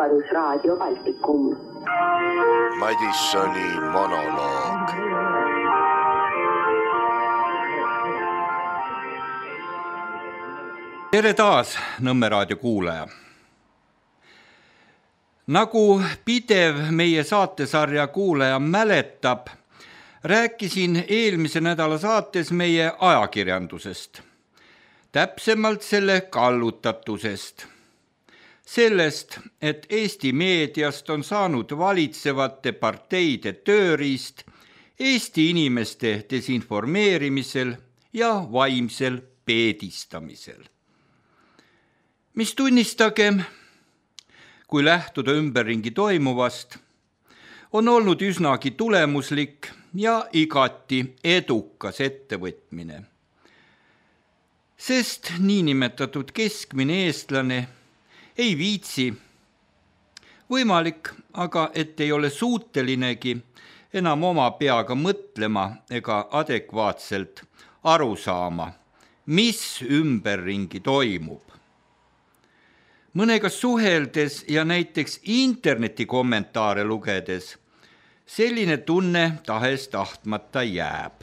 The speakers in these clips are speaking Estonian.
Vabadusraadio Baltikum. Madissoni monoloog. Tere taas, Nõmme raadio kuulaja. Nagu pidev meie saatesarja kuulaja mäletab, rääkisin eelmise nädala saates meie ajakirjandusest, täpsemalt selle kallutatusest. Sellest, et Eesti meediast on saanud valitsevate parteide tööriist Eesti inimeste desinformeerimisel ja vaimsel peedistamisel. Mis tunnistagem, kui lähtuda ümberringi toimuvast, on olnud üsnagi tulemuslik ja igati edukas ettevõtmine. Sest niinimetatud keskmine eestlane ei viitsi, võimalik, aga et ei ole suutelinegi enam oma peaga mõtlema ega adekvaatselt aru saama, mis ümberringi toimub. Mõnega suheldes ja näiteks interneti kommentaare lugedes selline tunne tahes tahtmata jääb.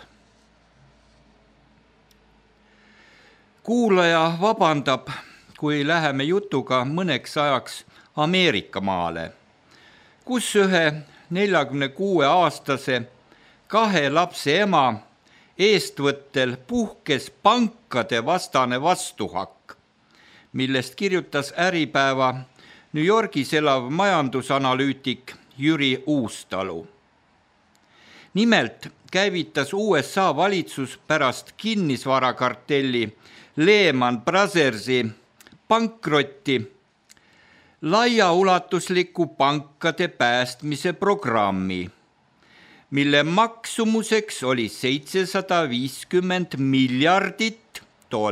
Kuulaja vabandab, kui läheme jutuga mõneks ajaks Ameerika maale, kus ühe 46-aastase 2 lapse ema eestvõttel puhkes pankade vastane vastuhakk, millest kirjutas Äripäeva New Yorgis elav majandusanalüütik Jüri Uustalu. Nimelt käivitas USA valitsus pärast kinnisvarakartelli Lehman Brothersi pankrotti laiaulatusliku pankade päästmise programmi, mille maksumuseks oli $750 miljardit.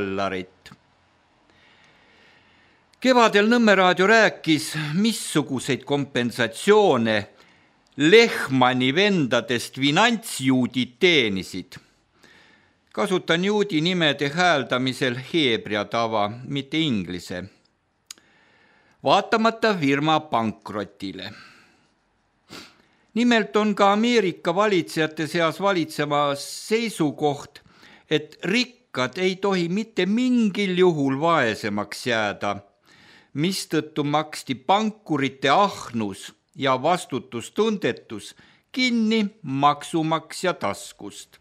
Kevadel Nõmme raadio rääkis, missuguseid kompensatsioone Lehmani vendadest finantsjuudid teenisid. Kasutan juudi nimede hääldamisel heebrea tava, mitte inglise. Vaatamata firma pankrotile. Nimelt on ka Ameerika valitsejate seas valitsemas seisukoht, et rikkad ei tohi mitte mingil juhul vaesemaks jääda, mistõttu maksti pankurite ahnus ja vastutustundetus kinni maksumaksja taskust.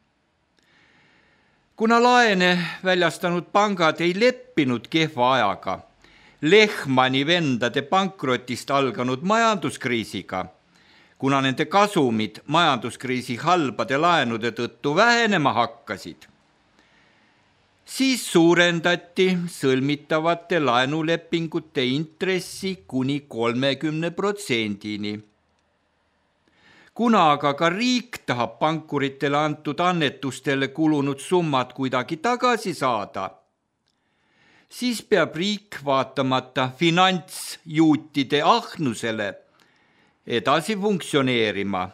Kuna laene väljastanud pangad ei leppinud kehva ajaga, Lehmani vendade pankrotist alganud majanduskriisiga, kuna nende kasumid majanduskriisi halbade laenude tõttu vähenema hakkasid, siis suurendati sõlmitavate laenulepingute intressi kuni 30%. Kuna aga ka riik tahab pankuritele antud annetustele kulunud summad kuidagi tagasi saada, siis peab riik vaatamata finantsjuutide ahnusele edasi funktsioneerima.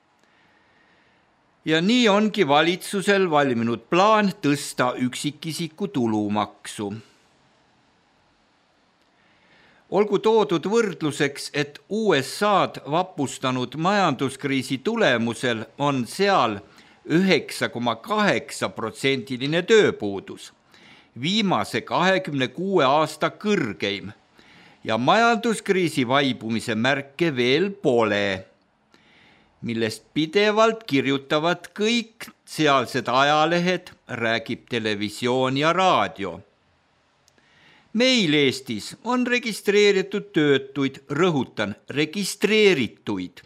Ja nii ongi valitsusel valminud plaan tõsta üksikisiku tulumaksu. Olgu toodud võrdluseks, et USA'd vapustanud majanduskriisi tulemusel on seal 9,8% tööpuudus, viimase 26 aasta kõrgeim, ja majanduskriisi vaibumise märke veel pole, millest pidevalt kirjutavad kõik sealsed ajalehed, räägib televisioon ja raadio. Meil Eestis on registreeritud töötuid, rõhutan, registreerituid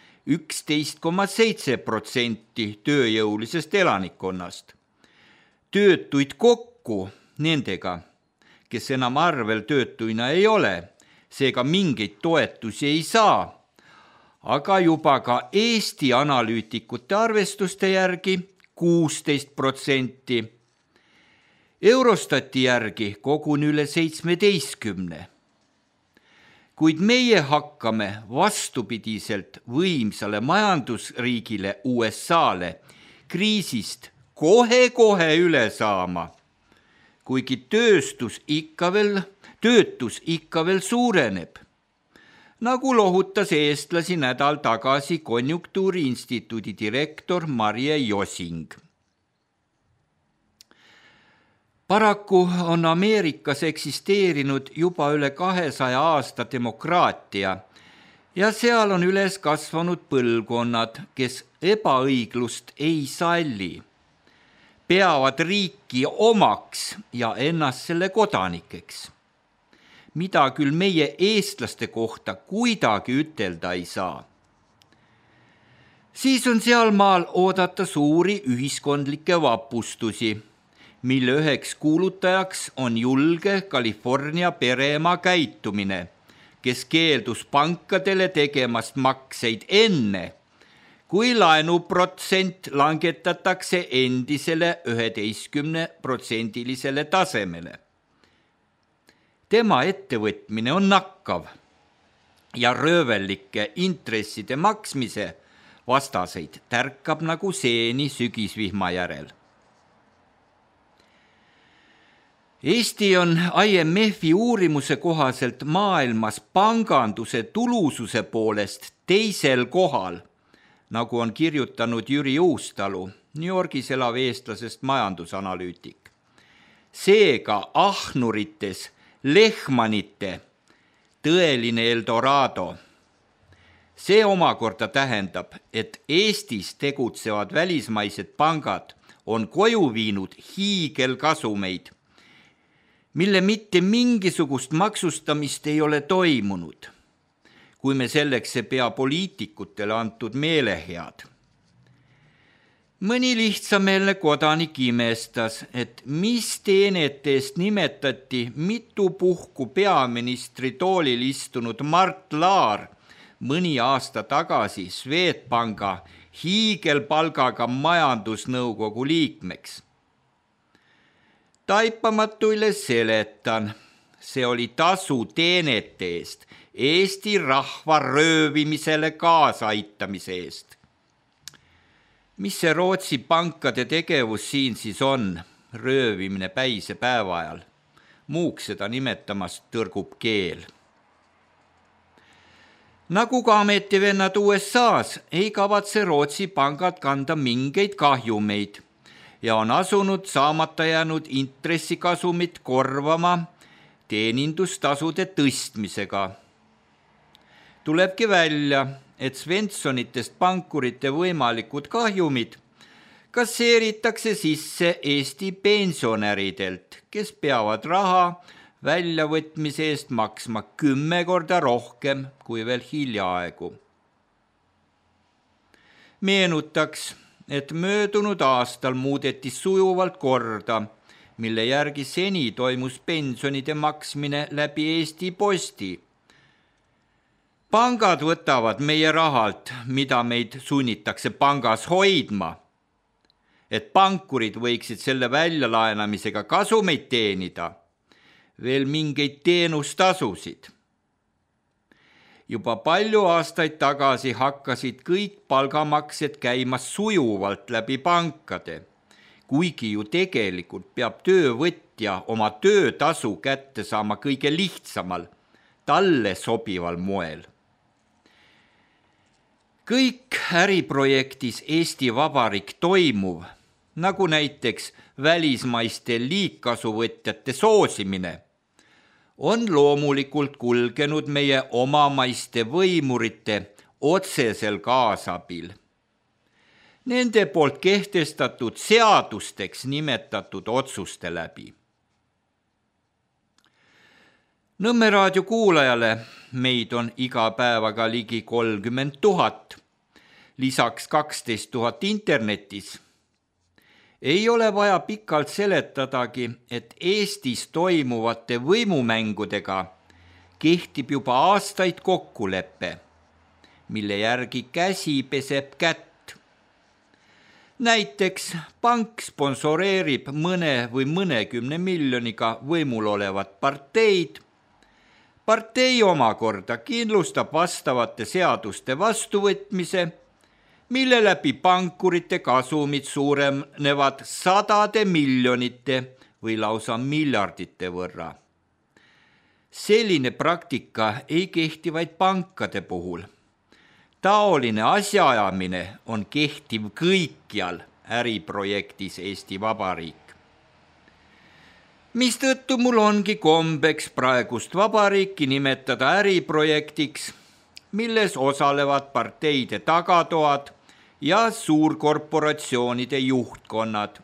11,7% tööjõulisest elanikkonnast. Töötuid kokku nendega, kes enam arvel töötuina ei ole, seega mingeid toetusi ei saa, aga juba ka Eesti analüütikute arvestuste järgi 16%. Eurostati järgi koguni üle 17%. Kuid meie hakkame vastupidiselt võimsale majandusriigile USA'le kriisist kohe üle saama, kuigi töötus ikka veel suureneb. nagu lohutas eestlasi nädal tagasi Konjunktuuriinstituudi direktor Marje Josing. Paraku on Ameerikas eksisteerinud juba üle 200 aasta demokraatia ja seal on üles kasvanud põlvkonnad, kes ebaõiglust ei salli, peavad riiki omaks ja ennast selle kodanikeks, mida küll meie eestlaste kohta kuidagi ütelda ei saa. Siis on sealmaal oodata suuri ühiskondlikke vapustusi, mille üheks kuulutajaks on julge California pereema käitumine, kes keeldus pankadele tegemast makseid enne, kui laenuprotsent langetatakse endisele 11% tasemele. Tema ettevõtmine on nakkav ja röövellike intresside maksmise vastaseid tärkab nagu seeni sügisvihma järel. Eesti on IMF-i uurimuse kohaselt maailmas panganduse tulususe poolest teisel kohal, nagu on kirjutanud Jüri Uustalu, New Yorgis elav eestlasest majandusanalüütik. Seega ahnurites Lehmanite tõeline Eldorado. See omakorda tähendab, et Eestis tegutsevad välismaised pangad on koju viinud hiigelkasumeid, mille mitte mingisugust maksustamist ei ole toimunud, kui me selleks ei pea poliitikutele antud meelehead. Mõni lihtsameelne kodanik imestas, et mis teenete eest nimetati mitu puhku peaministri toolil istunud Mart Laar mõni aasta tagasi Swedbanka hiigelpalgaga majandusnõukogu liikmeks. Taipamatuille seletan, see oli tasu teenete eest, Eesti rahva röövimisele kaasaaitamise eest. Mis see Rootsi pankade tegevus siin siis on, röövimine päise päeva ajal? Muuks seda nimetamast tõrgub keel. Nagu ka ametivennad USAs ei kavatse Rootsi pangad kanda mingeid kahjumeid ja on asunud saamata jäänud intressikasumit korvama teenindustasude tõstmisega. Tulebki välja, et Svenssonitest pankurite võimalikud kahjumid kasseeritakse sisse Eesti pensionäridelt, kes peavad raha väljavõtmise eest maksma 10 korda rohkem kui veel hiljaaegu. Meenutaks, et möödunud aastal muudeti sujuvalt korda, mille järgi seni toimus pensionide maksmine läbi Eesti Posti. Pangad võtavad meie rahalt, mida meid sunnitakse pangas hoidma, et pankurid võiksid selle väljalaenamisega kasumeid teenida, veel mingeid teenustasusid. Juba palju aastaid tagasi hakkasid kõik palgamaksed käima sujuvalt läbi pankade, kuigi ju tegelikult peab töövõtja oma töötasu kätte saama kõige lihtsamal, talle sobival moel. Kõik äriprojektis Eesti Vabariik toimuv, nagu näiteks välismaiste liigkasuvõtjate soosimine, on loomulikult kulgenud meie omamaiste võimurite otsesel kaasabil. Nende poolt kehtestatud seadusteks nimetatud otsuste läbi. Nõmme raadio kuulajale meid on iga päevaga ligi 30 000, lisaks 12 000 internetis. Ei ole vaja pikalt seletadagi, et Eestis toimuvate võimumängudega kehtib juba aastaid kokkulepe, mille järgi käsi peseb kätt. Näiteks pank sponsoreerib mõne või mõnekümne miljoniga võimul olevat parteid. Partei omakorda kindlustab vastavate seaduste vastuvõtmise, mille läbi pankurite kasumid suurenevad 100 miljonite või lausa miljardite võrra. Selline praktika ei kehti vaid pankade puhul. Taoline asjaajamine on kehtiv kõikjal äriprojektis Eesti Vabariik. Mistõttu mul ongi kombeks praegust vabariiki nimetada äriprojektiks, milles osalevad parteide tagatoad ja suurkorporatsioonide juhtkonnad.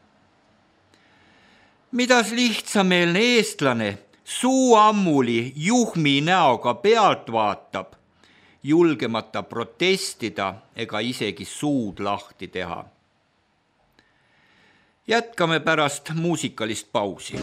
Midas lihtsameelne eestlane suu ammuli juhmi näoga pealt vaatab, julgemata protestida ega isegi suud lahti teha. Jätkame pärast muusikalist pausi.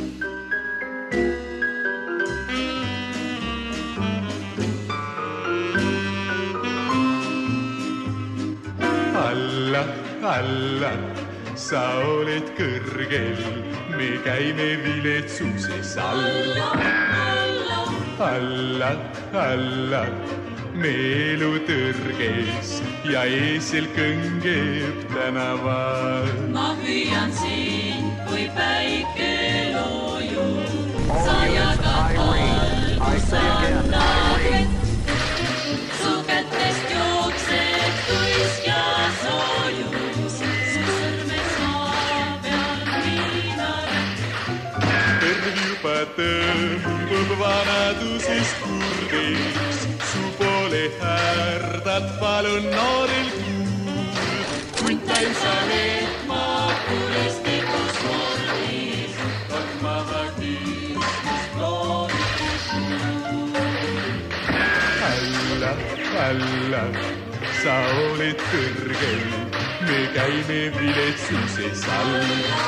Alla, alla, sa oled kõrgel, me käime viletsuses alla. Alla, alla, me elu tõrges ja eesel kõngeb tänaval. Ma hüüan siin, kui päike loojub, sa jagad valgus annad vett. Su kätest jookseb tuisk ja soojus, su sõrmed maa peal viinaret. Kõrv juba tõmbub vanadusest kurdeks, su poole härdad palun noorel kuul. Kuntail sa lehma kuristikus mordis, tormava kiistust loovikus kuul. Alla, alla, sa oled kõrgel, me käime viletsuses alla.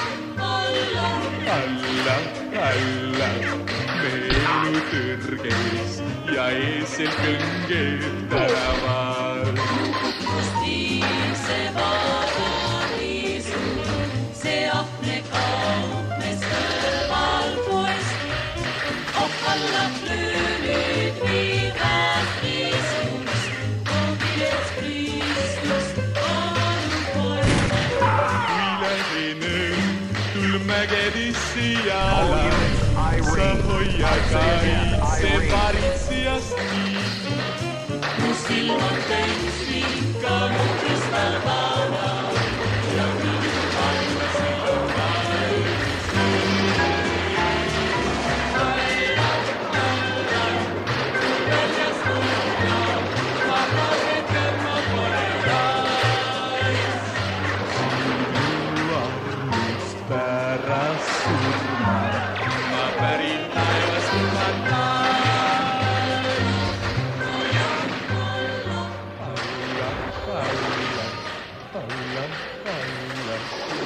Alla, alla, me elu tõrges ja eesel kõngeb tänaval. Kust viib see vabariisu, see ahne kaupmees kõrval poest. Ohkallab löönid viivast riisust, koogilets Kristust anu poest. Mägedisse jala, sa hoia kaitse varitsijast nii. Mu silm on täis ikka mu kristallpala ja minu vaima silm vaid. Väljas kuulda, ma pagetan ma pole rais. Pärast surma ma pärin taevast kumataan. Alla, alla, alla, alla.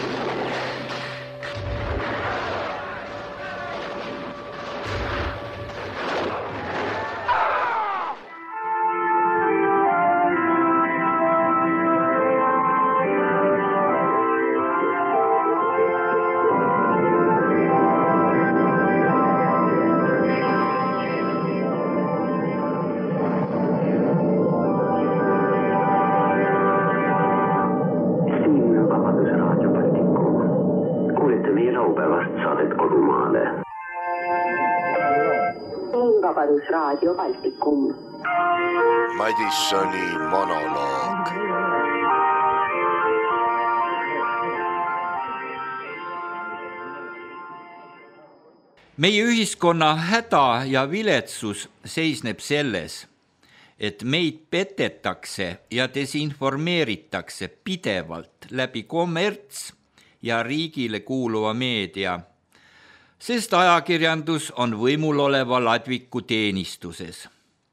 Vabadusraadio Baltikum. Madissoni monoloog. Meie ühiskonna häda ja viletsus seisneb selles, et meid petetakse ja desinformeeritakse pidevalt läbi kommerts- ja riigile kuuluva meedia, sest ajakirjandus on võimul oleva ladviku teenistuses.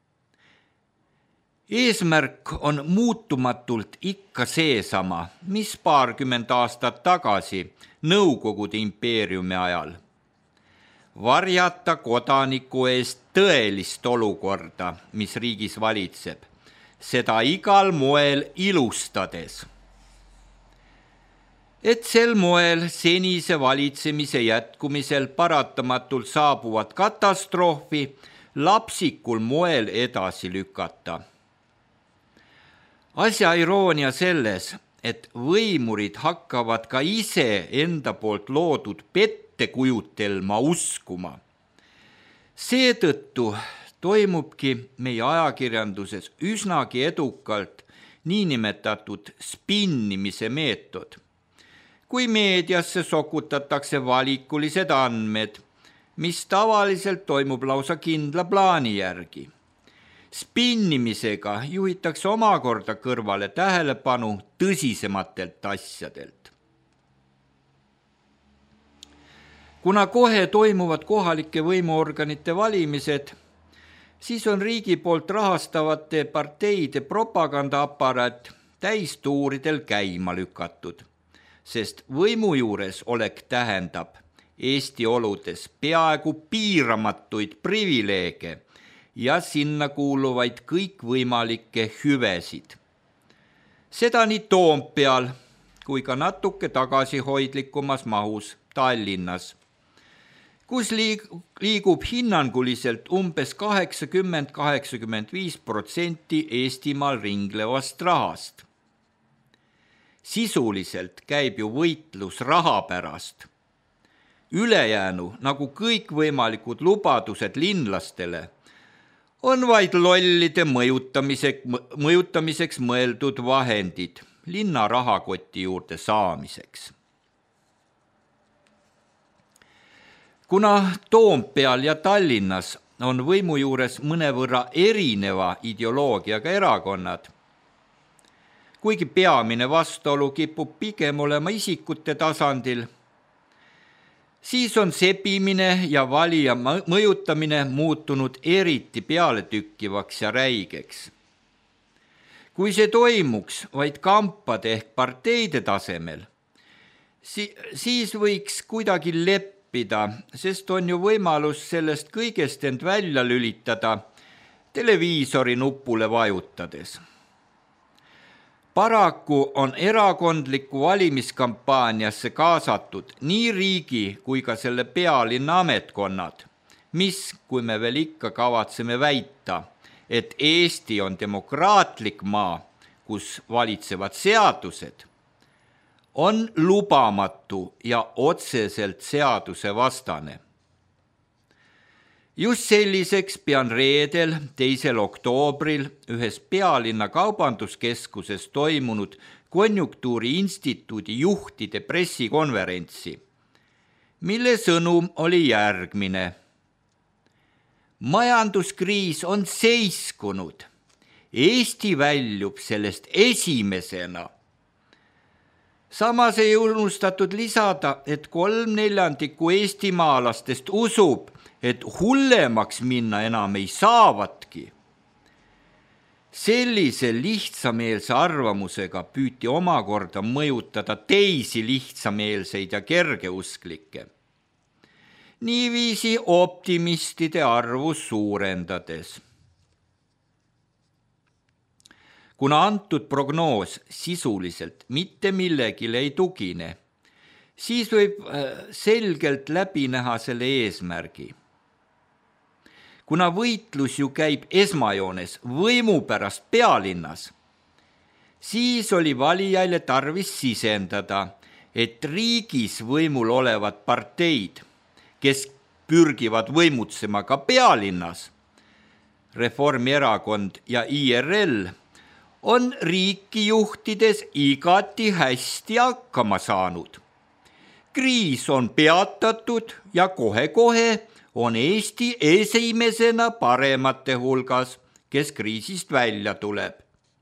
Eesmärk on muutumatult ikka seesama, mis 20 aastat tagasi Nõukogude impeeriumi ajal. Varjata kodaniku eest tõelist olukorda, mis riigis valitseb, seda igal moel ilustades. Et sel moel senise valitsemise jätkumisel paratamatult saabuvat katastroofi lapsikul moel edasi lükata. Asja iroonia selles, et võimurid hakkavad ka ise enda poolt loodud pettekujutelma uskuma. Seetõttu toimubki meie ajakirjanduses üsnagi edukalt niinimetatud spinnimise meetod, kui meediasse sokutatakse valikulised andmed, mis tavaliselt toimub lausa kindla plaani järgi. Spinnimisega juhitakse omakorda kõrvale tähelepanu tõsisematelt asjadelt. Kuna kohe toimuvad kohalike võimuorganite valimised, siis on riigi poolt rahastavate parteide propagandaaparaat täistuuridel käima lükatud, sest võimu juures olek tähendab Eesti oludes peaaegu piiramatuid privileege ja sinna kuuluvaid kõikvõimalikke hüvesid. Seda nii Toompeal kui ka natuke tagasihoidlikumas mahus Tallinnas, kus liigub hinnanguliselt umbes 80–85% Eestimaal ringlevast rahast. Sisuliselt käib ju võitlus raha pärast. Ülejäänu, nagu kõikvõimalikud lubadused linlastele, on vaid lollide mõjutamiseks mõeldud vahendid linna rahakoti juurde saamiseks. Kuna Toompeal ja Tallinnas on võimu juures mõnevõrra erineva ideoloogiaga erakonnad, kuigi peamine vastuolu kipub pigem olema isikute tasandil, siis on sebimine ja valija mõjutamine muutunud eriti pealetükkivaks ja räigeks. Kui see toimuks vaid kampade ehk parteide tasemel, siis võiks kuidagi leppida, sest on ju võimalus sellest kõigest end välja lülitada televiisori nupule vajutades. Paraku on erakondliku valimiskampaaniasse kaasatud nii riigi kui ka selle pealinna ametkonnad, mis, kui me veel ikka kavatseme väita, et Eesti on demokraatlik maa, kus valitsevad seadused, on lubamatu ja otseselt seaduse vastane. Just selliseks pean reedel 2. oktoobril ühes pealinna kaubanduskeskuses toimunud Konjunktuuriinstituudi juhtide pressikonverentsi, mille sõnum oli järgmine. Majanduskriis on seiskunud. Eesti väljub sellest esimesena. Samas ei unustatud lisada, et 3/4 eestimaalastest usub, et hullemaks minna enam ei saavatki. Sellise lihtsameelse arvamusega püüti omakorda mõjutada teisi lihtsameelseid ja kergeusklikke. Niiviisi optimistide arvu suurendades. Kuna antud prognoos sisuliselt mitte millegile ei tugine, siis võib selgelt läbi näha selle eesmärgi. Kuna võitlus ju käib esmajoones võimu pärast pealinnas, siis oli valijaile tarvis sisendada, et riigis võimul olevad parteid, kes pürgivad võimutsema ka pealinnas, Reformierakond ja IRL, on riiki juhtides igati hästi hakkama saanud. Kriis on peatatud ja kohe-kohe on Eesti esimesena paremate hulgas, kes kriisist välja tuleb.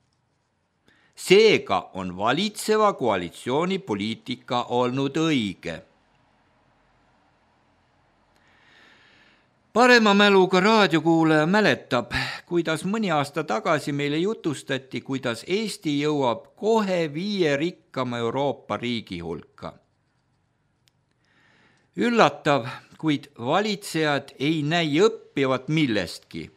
Seega on valitseva koalitsiooni poliitika olnud õige. Parema mäluga raadiokuulaja mäletab, kuidas mõni aasta tagasi meile jutustati, kuidas Eesti jõuab kohe 5 rikkama Euroopa riigi hulka. Üllatav, kuid valitsejad ei näi õppivat millestki.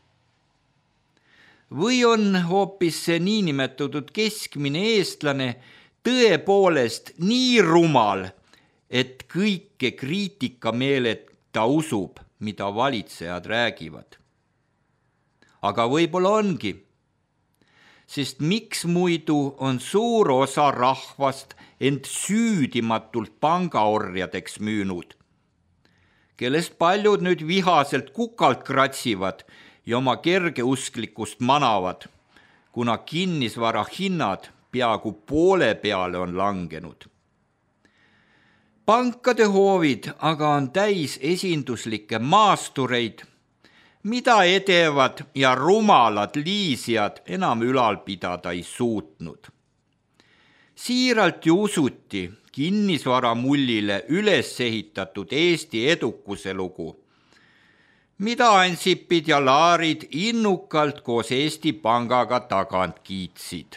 Või on hoopis see niinimetatud keskmine eestlane tõepoolest nii rumal, et kõike kriitikameeleta usub, mida valitsejad räägivad. Aga võib-olla ongi, sest miks muidu on suur osa rahvast end süüdimatult pangaorjadeks müünud, kellest paljud nüüd vihaselt kukalt kratsivad ja oma kergeusklikkust manavad, kuna kinnisvara hinnad peaaegu poole peale on langenud. Pankade hoovid aga on täis esinduslikke maastureid, mida edevad ja rumalad liisijad enam ülal pidada ei suutnud. Siiralt ju usuti kinnisvaramullile üles ehitatud Eesti edukuse lugu, mida Ansipid ja Laarid innukalt koos Eesti Pangaga tagant kiitsid.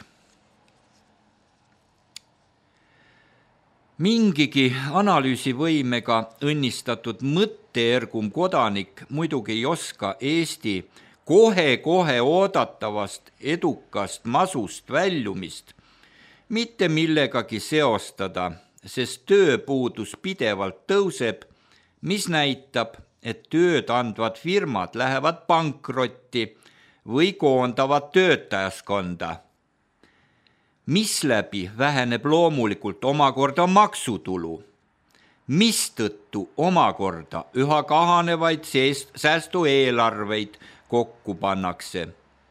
Mingigi analüüsivõimega õnnistatud mõtteergum kodanik muidugi ei oska Eesti kohe oodatavast edukast masust väljumist mitte millegagi seostada, sest tööpuudus pidevalt tõuseb, mis näitab, et tööd andvad firmad lähevad pankrotti või koondavad töötajaskonda, misläbi väheneb loomulikult omakorda maksutulu, mistõttu omakorda üha kahanevaid säästueelarveid kokku pannakse.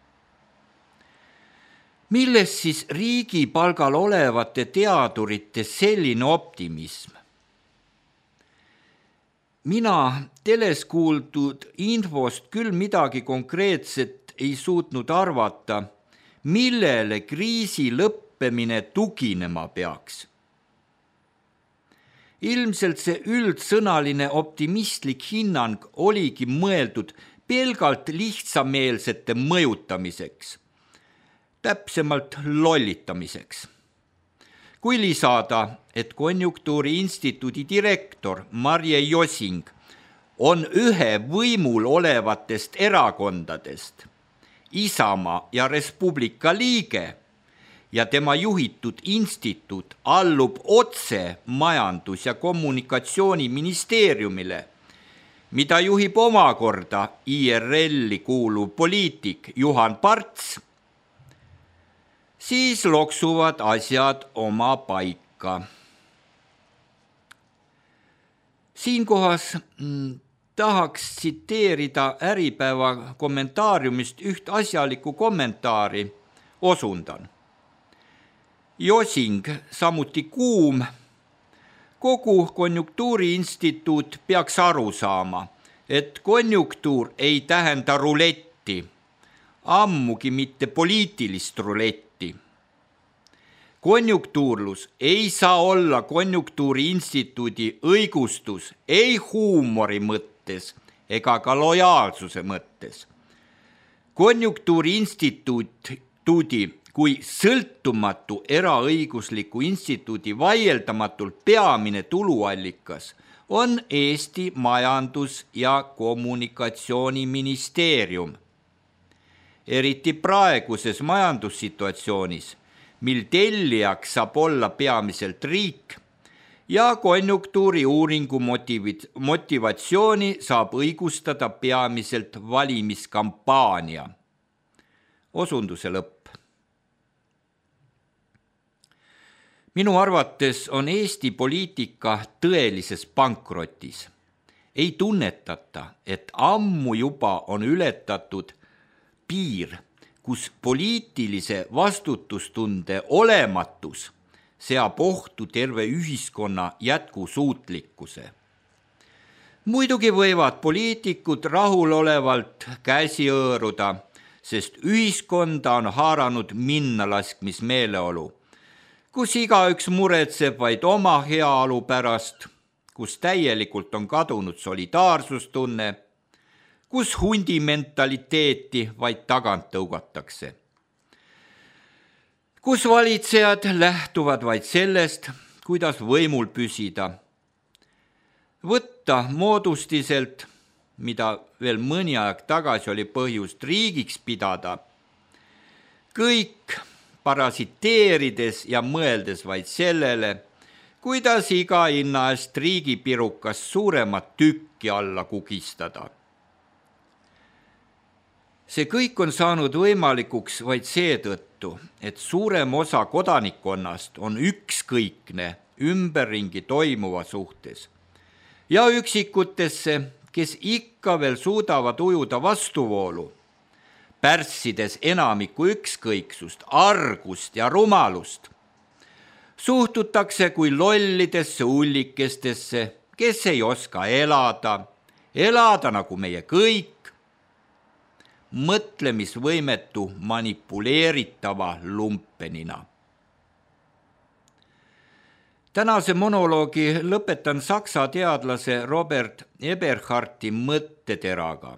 Milles siis riigi palgal olevate teadurite selline optimism? Mina teles kuuldud infost küll midagi konkreetset ei suutnud arvata, millele kriisi lõppemine tuginema peaks. Ilmselt see üldsõnaline optimistlik hinnang oligi mõeldud pelgalt lihtsameelsete mõjutamiseks, täpsemalt lollitamiseks. Kui lisada, et Konjunktuuriinstituudi direktor Marje Josing on ühe võimul olevatest erakondadest, Isamaa ja Res Publica liige ja tema juhitud instituut allub otse Majandus- ja Kommunikatsiooniministeeriumile, mida juhib omakorda IRL-i kuuluv poliitik Juhan Parts, siis loksuvad asjad oma paika. Siinkohas tahaks tsiteerida Äripäeva kommentaariumist üht asjalikku kommentaari, osundan. Josing, samuti Kuum, kogu Konjunktuuriinstituut peaks aru saama, et konjunktuur ei tähenda ruletti, ammugi mitte poliitilist ruletti. Konjunktuurlus ei saa olla Konjunktuuriinstituudi õigustus ei huumori mõttes ega ka lojaalsuse mõttes. Konjunktuuriinstituudi kui sõltumatu eraõigusliku instituudi vaieldamatult peamine tuluallikas on Eesti Majandus- ja Kommunikatsiooniministeerium. Eriti praeguses majandussituatsioonis, mil tellijaks saab olla peamiselt riik ja konjunktuuri uuringu motivatsiooni saab õigustada peamiselt valimiskampaania. Osunduse lõpp. Minu arvates on Eesti poliitika tõelises pankrotis. Ei tunnetata, et ammu juba on ületatud piir, kus poliitilise vastutustunde olematus seab ohtu terve ühiskonna jätkusuutlikkuse. Muidugi võivad poliitikud rahulolevalt käsi õõruda, sest ühiskonda on haaranud minnalaskmismeeleolu, kus igaüks muretseb vaid oma heaolu pärast, kus täielikult on kadunud solidaarsustunne, kus hundimentaliteeti vaid tagant tõugatakse, kus valitsejad lähtuvad vaid sellest, kuidas võimul püsida, võtta moodustiselt, mida veel mõni aeg tagasi oli põhjust riigiks pidada, kõik parasiteerides ja mõeldes vaid sellele, kuidas iga hinna eest riigipirukas suuremat tükki alla kugistada. See kõik on saanud võimalikuks vaid seetõttu, et suurem osa kodanikkonnast on ükskõikne ümberringi toimuva suhtes ja üksikutesse, kes ikka veel suudavad ujuda vastuvoolu, pärssides enamiku ükskõiksust, argust ja rumalust. Suhtutakse kui lollidesse ullikestesse, kes ei oska elada nagu meie kõik, mõtlemisvõimetu manipuleeritava lumpenina. Tänase monoloogi lõpetan saksa teadlase Robert Eberhardi mõtteteraga.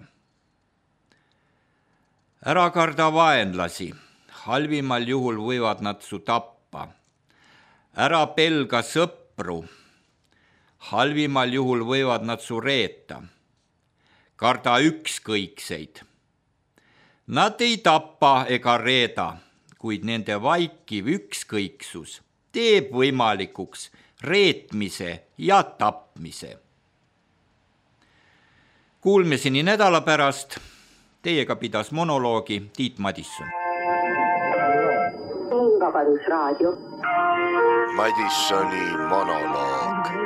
Ära karda vaenlasi, halvimal juhul võivad nad su tappa. Ära pelga sõpru, halvimal juhul võivad nad su reeta. Karda ükskõikseid. Nad ei tappa ega reeda, kuid nende vaikiv ükskõiksus teeb võimalikuks reetmise ja tapmise. Kuulmiseni nädala pärast. Teiega pidas monoloogi Tiit Madisson. Vabadusraadio. Madissoni monoloog.